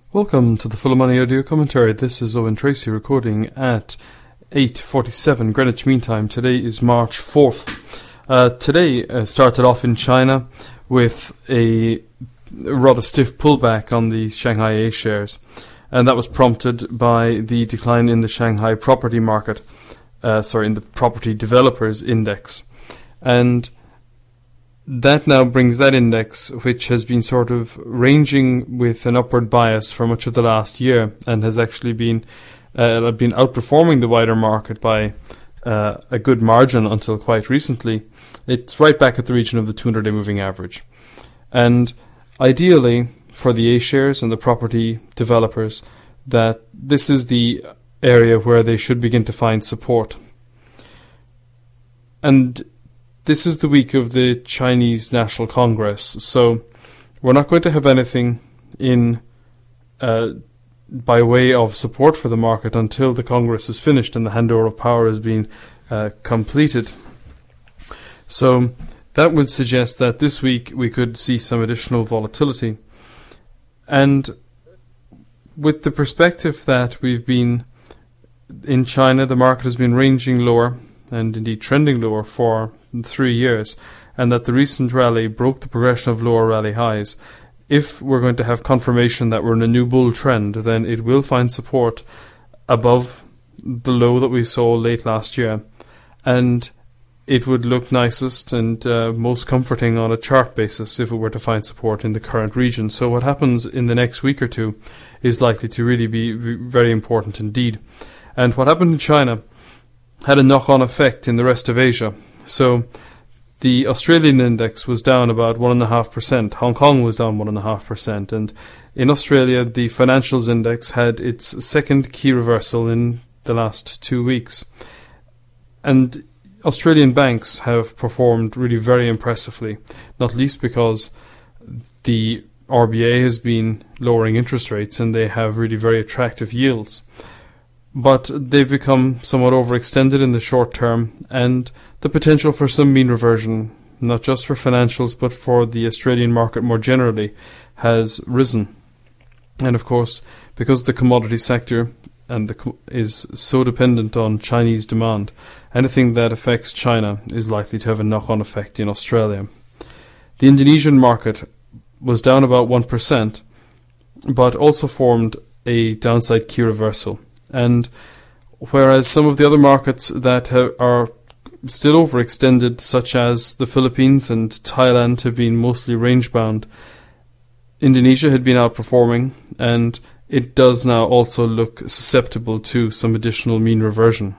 Welcome to the Full of Money audio commentary. This is Owen Tracy recording at 8:47 Greenwich Mean Time. Today is March 4th. Today started off in China with a rather stiff pullback on the Shanghai A shares, and that was prompted by the decline in the Shanghai property market, in the property developers index. And that now brings that index, which has been sort of ranging with an upward bias for much of the last year and has actually been outperforming the wider market by a good margin until quite recently. It's right back at the region of the 200-day moving average. And ideally, for the A shares and the property developers, that this is the area where they should begin to find support. And this is the week of the Chinese National Congress, so we're not going to have anything in by way of support for the market until the Congress is finished and the handover of power has been completed. So that would suggest that this week we could see some additional volatility. And with the perspective that we've been in China, the market has been ranging lower and indeed trending lower for 3 years, and that the recent rally broke the progression of lower rally highs. If we're going to have confirmation that we're in a new bull trend, then it will find support above the low that we saw late last year, and it would look nicest and most comforting on a chart basis if it were to find support in the current region. So what happens in the next week or two is likely to really be very important indeed. And what happened in China had a knock-on effect in the rest of Asia. So the Australian index was down about 1.5%. Hong Kong was down 1.5%. And in Australia, the financials index had its second key reversal in the last 2 weeks. And Australian banks have performed really very impressively, not least because the RBA has been lowering interest rates and they have really very attractive yields. But they've become somewhat overextended in the short term, and the potential for some mean reversion, not just for financials but for the Australian market more generally, has risen. And of course, because the commodity sector is so dependent on Chinese demand, anything that affects China is likely to have a knock-on effect in Australia. The Indonesian market was down about 1%, but also formed a downside key reversal. And whereas some of the other markets that are still overextended, such as the Philippines and Thailand, have been mostly range-bound, Indonesia had been outperforming, and it does now also look susceptible to some additional mean reversion.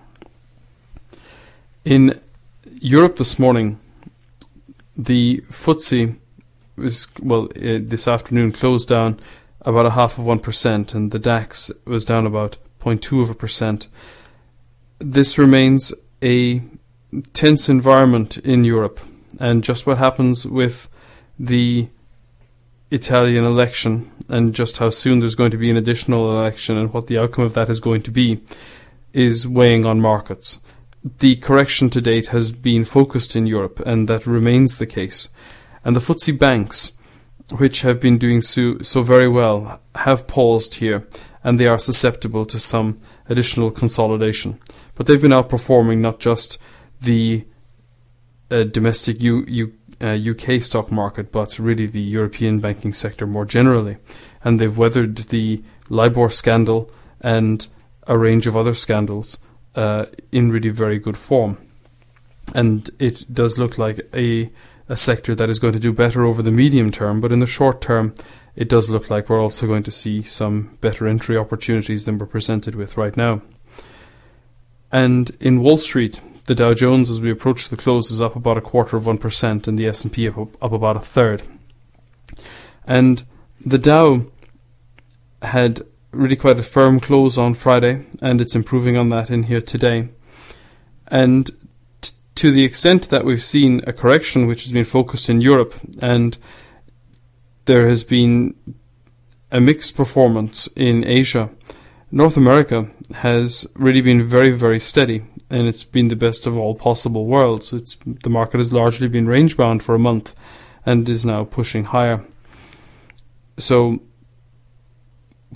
In Europe this morning, the FTSE this afternoon closed down about 0.5%, and the DAX was down about 0.2%. This remains a tense environment in Europe, and just what happens with the Italian election and just how soon there's going to be an additional election and what the outcome of that is going to be is weighing on markets. The correction to date has been focused in Europe, and that remains the case. And the FTSE banks, which have been doing so very well, have paused here, and they are susceptible to some additional consolidation. But they've been outperforming not just the domestic UK stock market, but really the European banking sector more generally. And they've weathered the LIBOR scandal and a range of other scandals in really very good form. And it does look like a sector that is going to do better over the medium term, but in the short term, it does look like we're also going to see some better entry opportunities than we're presented with right now. And in Wall Street, the Dow Jones, as we approach the close, is up about 0.25%, and the S&P up about 1/3. And the Dow had really quite a firm close on Friday, and it's improving on that in here today. And to the extent that we've seen a correction which has been focused in Europe, and there has been a mixed performance in Asia, North America has really been very, very steady, and it's been the best of all possible worlds. The market has largely been range-bound for a month and is now pushing higher. So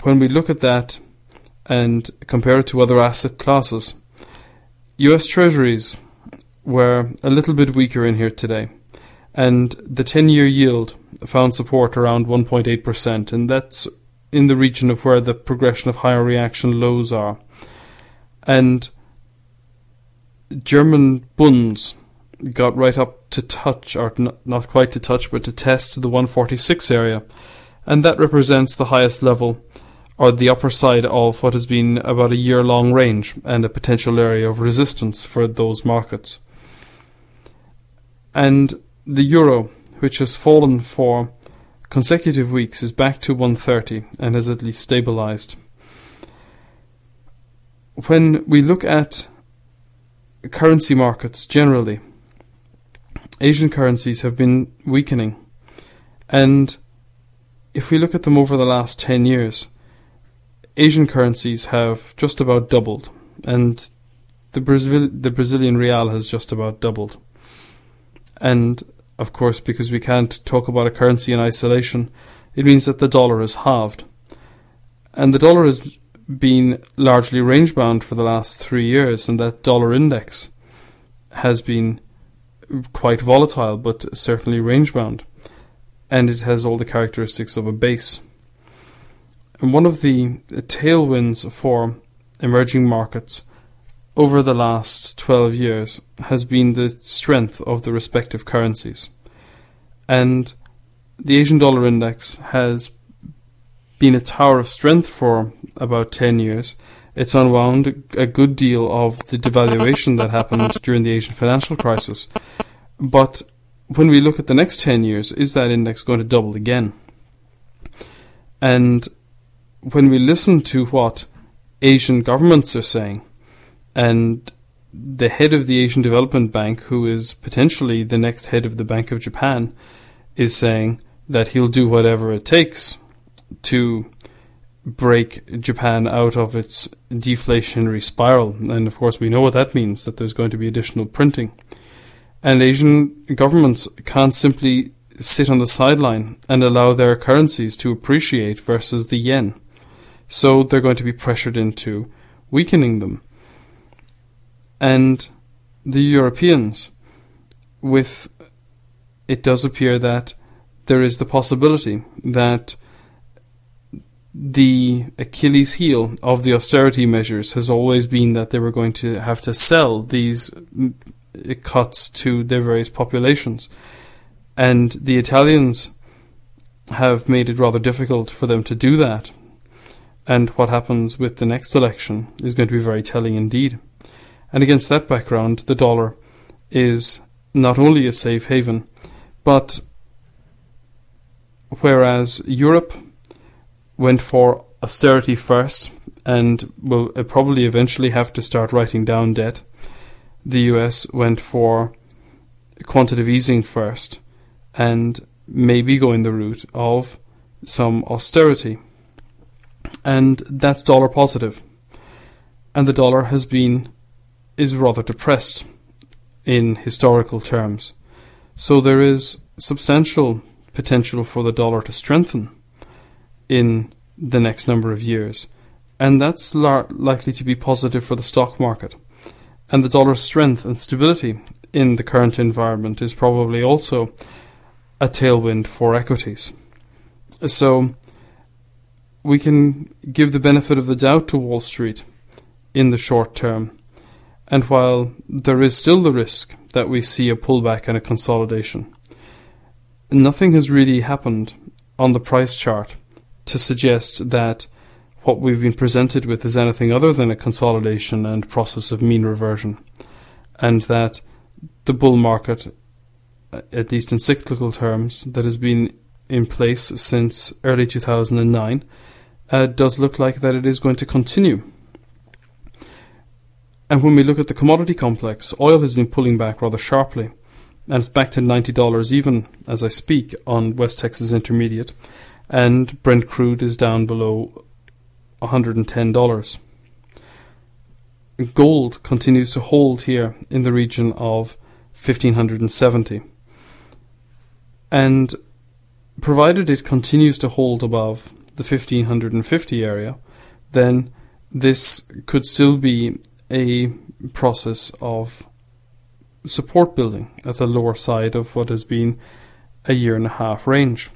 when we look at that and compare it to other asset classes, US Treasuries were a little bit weaker in here today, and the 10-year yield found support around 1.8%, and that's in the region of where the progression of higher reaction lows are. And German bunds got right up to touch, or not quite to touch, but to test the 146 area, and that represents the highest level, or the upper side of what has been about a year-long range and a potential area of resistance for those markets. And the euro, which has fallen for consecutive weeks, is back to 130 and has at least stabilized. When we look at currency markets generally, Asian currencies have been weakening, and if we look at them over the last 10 years, Asian currencies have just about doubled, and the Brazilian real has just about doubled. And of course, because we can't talk about a currency in isolation, it means that the dollar is halved. And the dollar has been largely range-bound for the last 3 years, and that dollar index has been quite volatile, but certainly range-bound. And it has all the characteristics of a base. And one of the tailwinds for emerging markets over the last 12 years has been the strength of the respective currencies. And the Asian dollar index has been a tower of strength for about 10 years. It's unwound a good deal of the devaluation that happened during the Asian financial crisis. But when we look at the next 10 years, is that index going to double again? And when we listen to what Asian governments are saying, and the head of the Asian Development Bank, who is potentially the next head of the Bank of Japan, is saying that he'll do whatever it takes to break Japan out of its deflationary spiral. And of course we know what that means, that there's going to be additional printing. And Asian governments can't simply sit on the sideline and allow their currencies to appreciate versus the yen. So they're going to be pressured into weakening them. And the Europeans, it does appear that there is the possibility that the Achilles heel of the austerity measures has always been that they were going to have to sell these cuts to their various populations. And the Italians have made it rather difficult for them to do that. And what happens with the next election is going to be very telling indeed. And against that background, the dollar is not only a safe haven, but whereas Europe went for austerity first and will probably eventually have to start writing down debt, the US went for quantitative easing first and maybe going the route of some austerity. And that's dollar positive. And the dollar is rather depressed in historical terms. So there is substantial potential for the dollar to strengthen in the next number of years. And that's likely to be positive for the stock market. And the dollar's strength and stability in the current environment is probably also a tailwind for equities. So we can give the benefit of the doubt to Wall Street in the short term. And while there is still the risk that we see a pullback and a consolidation, nothing has really happened on the price chart to suggest that what we've been presented with is anything other than a consolidation and process of mean reversion, and that the bull market, at least in cyclical terms, that has been in place since early 2009, does look like that it is going to continue. And when we look at the commodity complex, oil has been pulling back rather sharply, and it's back to $90 even as I speak on West Texas Intermediate, and Brent crude is down below $110. Gold continues to hold here in the region of 1,570. And provided it continues to hold above the 1550 area, then this could still be a process of support building at the lower side of what has been a 1.5 year range.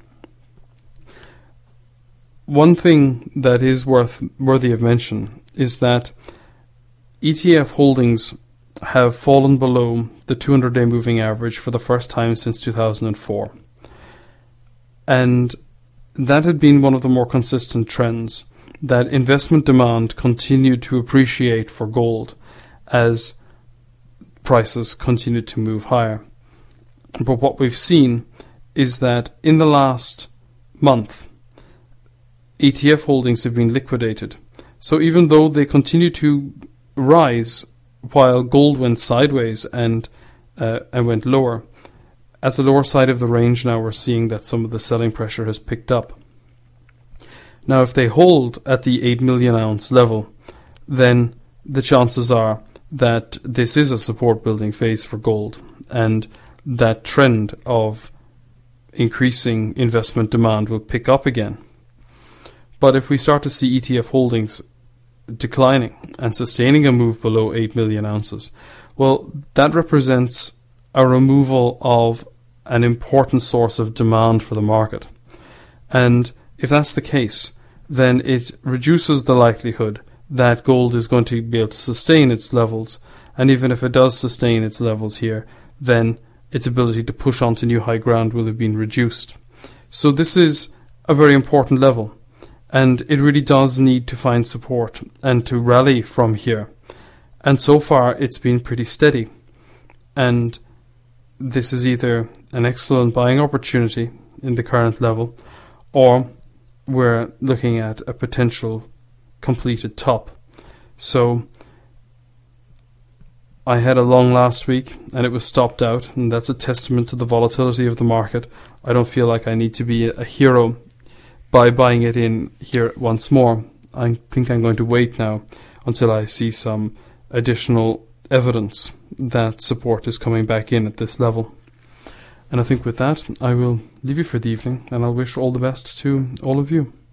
One thing that is worthy of mention is that ETF holdings have fallen below the 200-day moving average for the first time since 2004. And that had been one of the more consistent trends, that investment demand continued to appreciate for gold as prices continued to move higher. But what we've seen is that in the last month, ETF holdings have been liquidated. So even though they continue to rise while gold went sideways and went lower, at the lower side of the range now we're seeing that some of the selling pressure has picked up. Now if they hold at the 8 million ounce level, then the chances are that this is a support building phase for gold, and that trend of increasing investment demand will pick up again. But if we start to see ETF holdings declining and sustaining a move below 8 million ounces, well, that represents a removal of an important source of demand for the market. And if that's the case, then it reduces the likelihood that gold is going to be able to sustain its levels. And even if it does sustain its levels here, then its ability to push on to new high ground will have been reduced. So this is a very important level, and it really does need to find support and to rally from here. And so far it's been pretty steady, and this is either an excellent buying opportunity in the current level, or we're looking at a potential completed top. So I had a long last week and it was stopped out, and that's a testament to the volatility of the market. I don't feel like I need to be a hero by buying it in here once more. I think I'm going to wait now until I see some additional evidence that support is coming back in at this level. And I think with that, I will leave you for the evening, and I'll wish all the best to all of you.